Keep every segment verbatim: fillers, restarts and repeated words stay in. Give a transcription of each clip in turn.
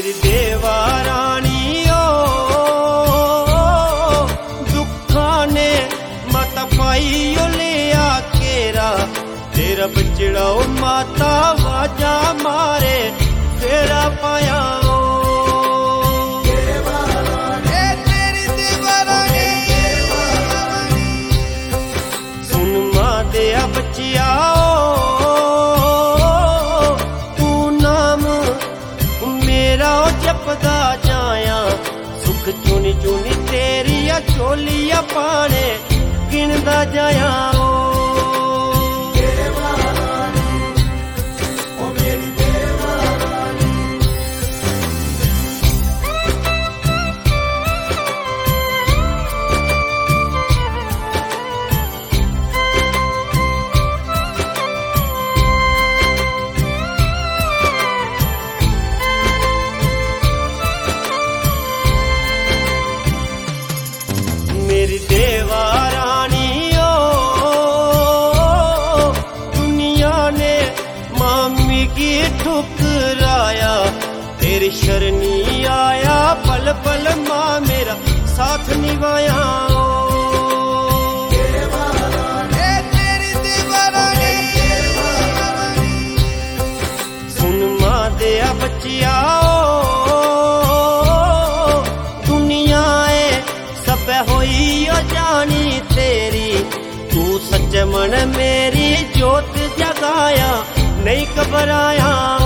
मेरी देवा रानी ओ दुखा ने मत पाई ओ लिया केरा तेरा बचड़ा ओ माता वाजा मारे तेरा पाया बचिया तू नाम मेरा जपदा जाया सुख चुनी चुनी तेरिया चोलिया पाने गिनदा जाया मेरी देवा रानी ओ दुनिया ने मामी की ठुकराया तेरी शरणी आया पल पल माँ मेरा साथ निभाया सुन माँ दया बचिया होई जानी तेरी तू सच मन मेरी जोत जगाया नहीं घबराया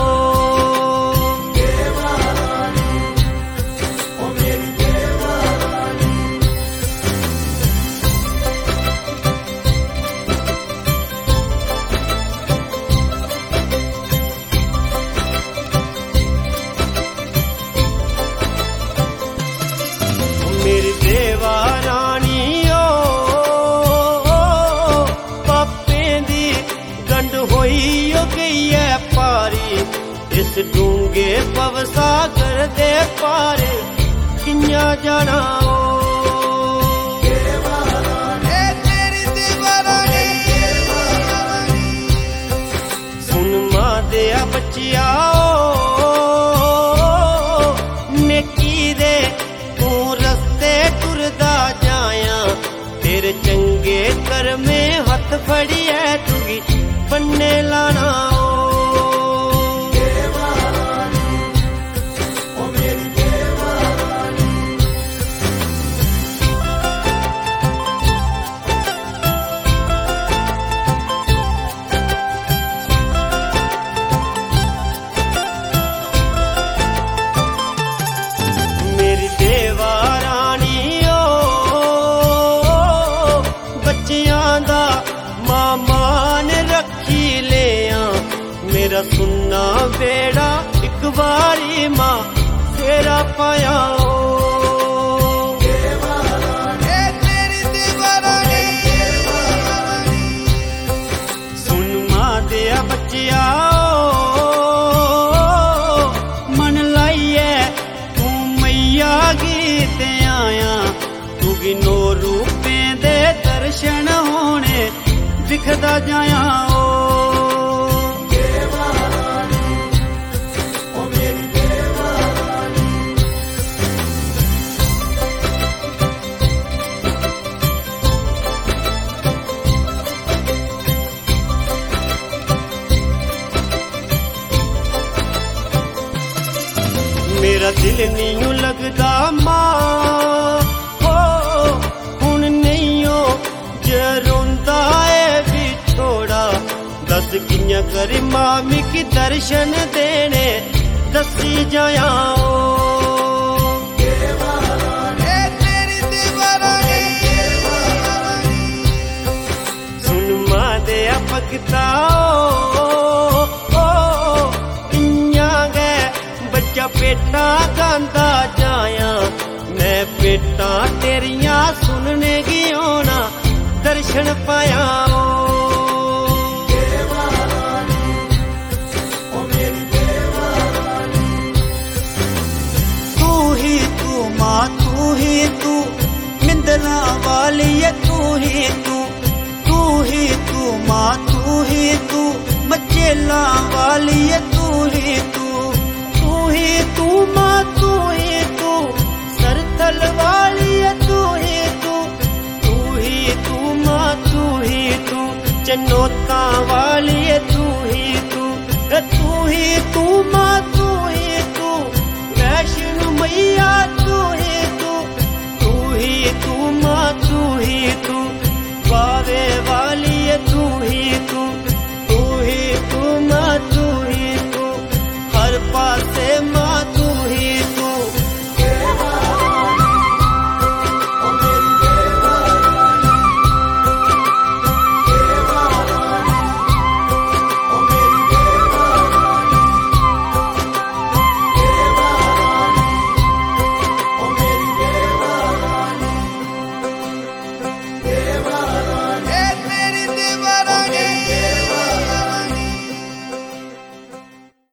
मेरी देवा रानी ओ पापे दी गंढ होई ओ गई है पारी इस डूंगे पवसागर दे पार किया जाना सुन माँ दया बचिया नेकी दे टुरदा जाया तेरे चंगे कर में हथ फड़ी है तुगी बनने लाना मेरी देवा मान रखी लिया मेरा सुनना बेड़ा एक बारी माँ तेरा पाया सुन माँ दया बचिया मन लाइए तू मैया गीत आया तू गिनो रूपे दे दर्शन होने दिखदा जाया ओ मेरा दिल नहीं लगदा मां हो हुन नहीं हो जरोंदा है बिछोड़ा दस कियां करी मामी की दर्शन देने दसी जाया सुन मां दया भगता बच्चा पेटा गांदा जाया मैं पेटा तेरिया सुनने की होना दर्शन पाया तू ही तू माँ तू ही तू मिंदला वाली है तू ही तू तू ही तू माँ तू ही तू मचेला वाली है तू ही तू तू ही तू माँ जनोता वाली है तू ही तू, तू ही तू माँ तू ही तू, वैष्णो मैया तू ही तू, तू ही तू माँ तू ही तू, बावे वाली है तू ही तू, तू ही तू माँ तू ही तू, हर पास